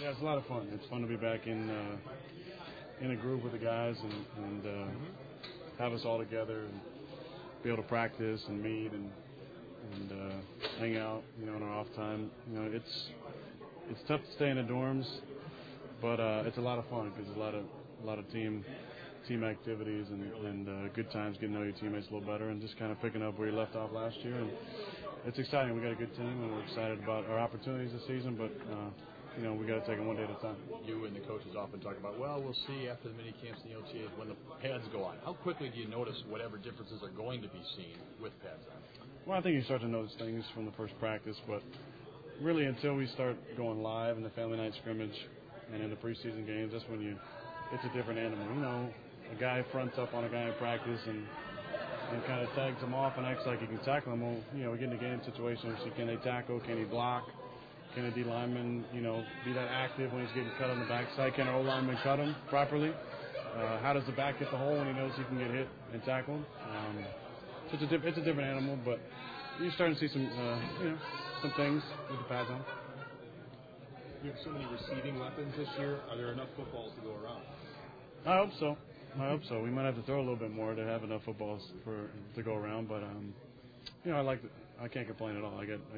Yeah, it's a lot of fun. It's fun to be back in a group with the guys and have us all together and be able to practice and meet and hang out, in our off time. It's tough to stay in the dorms, but it's a lot of fun because there's a lot of team activities and good times getting to know your teammates a little better and just kind of picking up where you left off last year. And it's exciting. We got a good team and we're excited about our opportunities this season, but we got to take it one day at a time. You and the coaches often talk about, we'll see after the mini camps and the OTAs when the pads go on. How quickly do you notice whatever differences are going to be seen with pads on? Well, I think you start to notice things from the first practice, but really until we start going live in the family night scrimmage and in the preseason games, that's when it's a different animal. A guy fronts up on a guy in practice and kind of tags him off and acts like he can tackle him. Well, we get in a game situation. So can they tackle? Can he block? Can a D lineman, be that active when he's getting cut on the backside? Can an O lineman cut him properly? How does the back get the hole when he knows he can get hit and tackle him? So it's a different animal, but you're starting to see some things with the pads on. You have so many receiving weapons this year. Are there enough footballs to go around? I hope so. We might have to throw a little bit more to have enough footballs to go around, but I can't complain at all. I got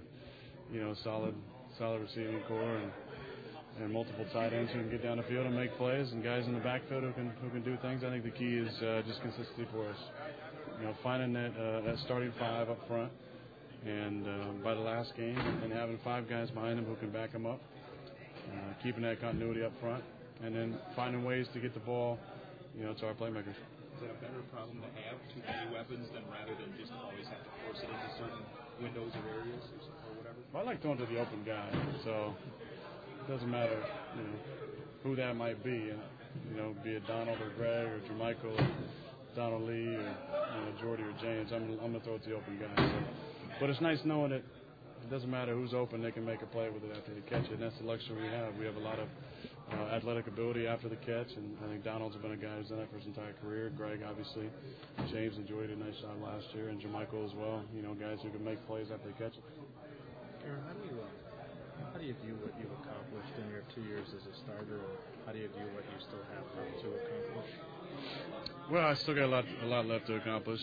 a solid receiving core and multiple tight ends who can get down the field and make plays, and guys in the backfield who can do things. I think the key is just consistency for us. Finding that starting five up front, and by the last game, and having five guys behind them who can back them up, keeping that continuity up front, and then finding ways to get the ball, to our playmakers. Is that a better problem to have, too many weapons, than rather than just always have to force it into certain windows or areas or whatever? Well, I like throwing to the open guy, so it doesn't matter, who that might be, be it Donald or Greg or Jermichael or Donald Lee or Jordy or James. I'm going to throw it to the open guy. So. But it's nice knowing that it doesn't matter who's open, they can make a play with it after they catch it, and that's the luxury we have. We have a lot of athletic ability after the catch, and I think Donald's been a guy who's done that for his entire career. Greg, obviously. James enjoyed a nice shot last year, and Jermichael as well. Guys who can make plays after they catch it. Aaron, how do you view what you've accomplished in your 2 years as a starter, and how do you view what you still have to accomplish? Well, I still got a lot left to accomplish.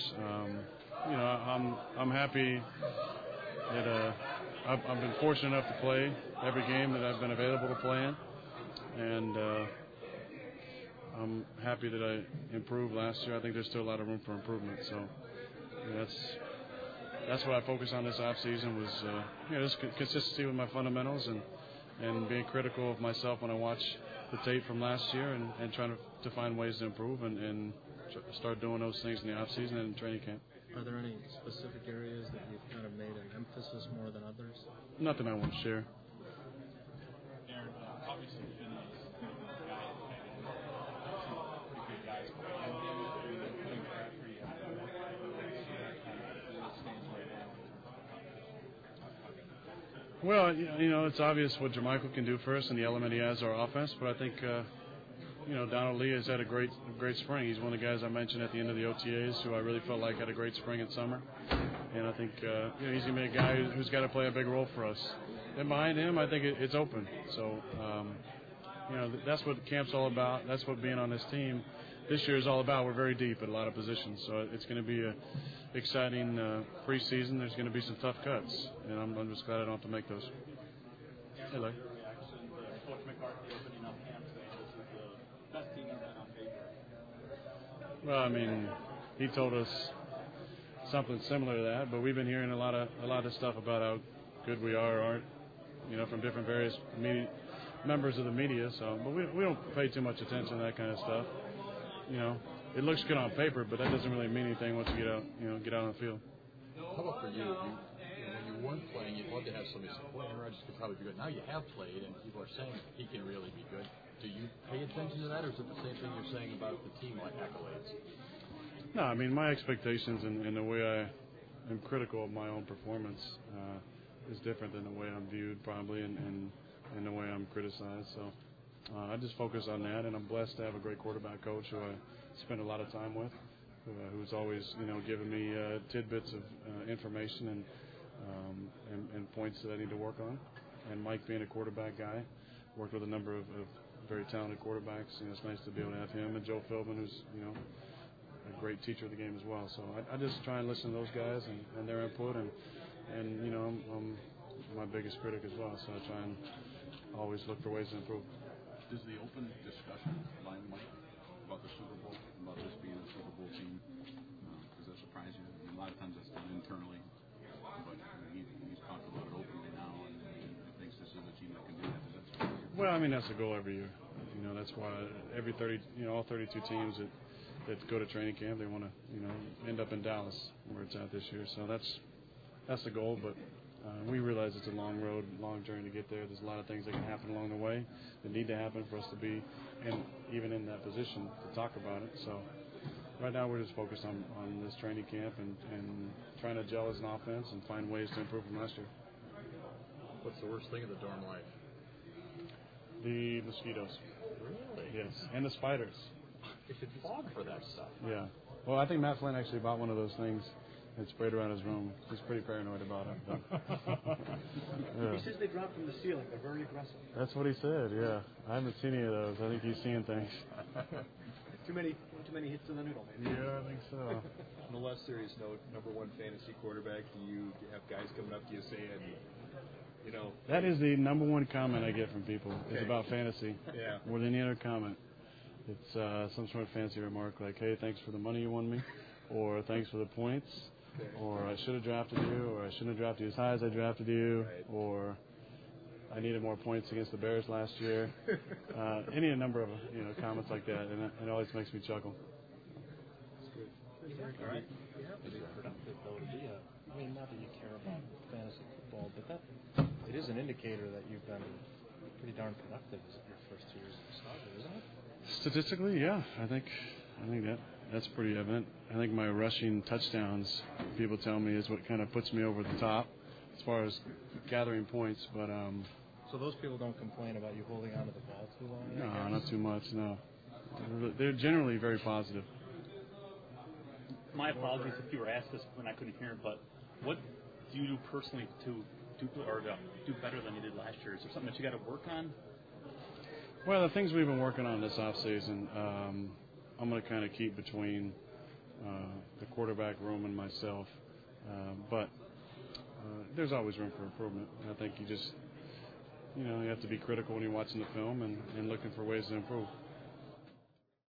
I'm happy that I've been fortunate enough to play every game that I've been available to play in, and I'm happy that I improved last year. I think there's still a lot of room for improvement, so that's what I focused on this offseason was just consistency with my fundamentals and being critical of myself when I watch the tape from last year and trying to find ways to improve and start doing those things in the offseason and in training camp. Are there any specific areas that you've kind of made an emphasis more than others? Nothing I won't share. Aaron, obviously, Finney is a guy two pretty good guys putting Crabtree at Well, it's obvious what Jermichael can do for us and the element he has to our offense, but I think Donald Lee has had a great spring. He's one of the guys I mentioned at the end of the OTAs who I really felt like had a great spring in summer. And I think he's going to be a guy who's got to play a big role for us. And behind him, I think it's open. So, that's what camp's all about. That's what being on this team this year is all about. We're very deep at a lot of positions. So it's going to be an exciting preseason. There's going to be some tough cuts. And I'm just glad I don't have to make those. Hey, Larry. Coach McCarthy opening up camp saying this is the best team he's had on paper. Well, he told us something similar to that, but we've been hearing a lot of stuff about how good we are or aren't, from different various members of the media. So, but we don't pay too much attention to that kind of stuff. It looks good on paper, but that doesn't really mean anything once you get out on the field. How about for you? When you weren't playing, you'd love to have somebody say, "Boy, Aaron Rodgers could probably be good." Now you have played, and people are saying he can really be good. Do you pay attention to that, or is it the same thing you're saying about the team, like accolades? No, my expectations and the way I am critical of my own performance is different than the way I'm viewed, probably, and the way I'm criticized. So I just focus on that, and I'm blessed to have a great quarterback coach who I spend a lot of time with, who's always, giving me tidbits of information and points that I need to work on. And Mike being a quarterback guy, worked with a number of very talented quarterbacks. It's nice to be able to have him and Joe Philbin, who's a great teacher of the game as well. So I just try and listen to those guys and their input, and I'm my biggest critic as well. So I try and always look for ways to improve. Does the open discussion limelight about the Super Bowl, about this being a Super Bowl team, does that surprise you? I mean, a lot of times that's done internally, but he's talked about it openly now, and he thinks this is a team that can do that. Does that surprise you? Well, I mean, that's the goal every year. That's why all 32 teams that go to training camp, they want to end up in Dallas where it's at this year. So that's the goal, but we realize it's a long road, long journey to get there. There's a lot of things that can happen along the way that need to happen for us to be even in that position to talk about it. So right now we're just focused on this training camp and trying to gel as an offense and find ways to improve from last year. What's the worst thing in the dorm life? The mosquitoes. Really? Yes, and the spiders. You should fog for that stuff. Yeah. Well, I think Matt Flynn actually bought one of those things and sprayed around his room. He's pretty paranoid about it. Yeah. He says they drop from the ceiling. They're very aggressive. That's what he said, yeah. I haven't seen any of those. I think he's seeing things. Too many hits in the noodle, maybe. Yeah, I think so. On a less serious note, number one fantasy quarterback, do you have guys coming up to you saying, That is the number one comment I get from people. It's Okay. about fantasy. Yeah. More than any other comment. It's some sort of fancy remark like, hey, thanks for the money you won me, or thanks for the points, or I should have drafted you, or I shouldn't have drafted you as high as I drafted you, Right. or I needed more points against the Bears last year. Any number of comments like that, and it always makes me chuckle. All right. You have to be productive, though, to be I mean, not that you care about fantasy football, but it is an indicator that you've been pretty darn productive your first 2 years as a starter, isn't it? Statistically, yeah, I think that's pretty evident. I think my rushing touchdowns, people tell me, is what kind of puts me over the top as far as gathering points. But So those people don't complain about you holding onto the ball too long? I no, guess? not too much. No, they're generally very positive. My apologies if you were asked this when I couldn't hear, but what do you do personally to do better than you did last year? Is there something that you got to work on? Well, the things we've been working on this offseason, I'm going to kind of keep between the quarterback room and myself. But there's always room for improvement. I think you just, you have to be critical when you're watching the film and looking for ways to improve.